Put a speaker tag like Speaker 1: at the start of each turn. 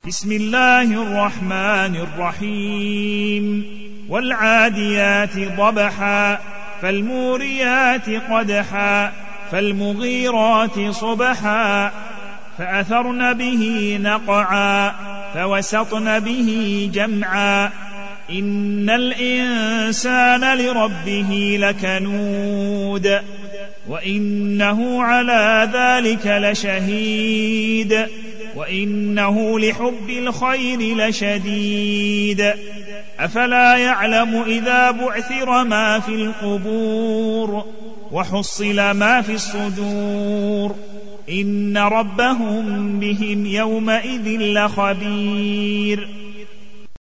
Speaker 1: بسم الله الرحمن الرحيم والعاديات ضبحا فالموريات قدحا فالمغيرات صبحا فأثرن به نقعا فوسطن به جمعا إن الإنسان لربه لكنود وإنه على ذلك لشهيد وإنه لحب الخير لشديد أفلا يعلم إذا بعثر ما في القبور وحصل ما في الصدور إن ربهم بهم يومئذ لخبير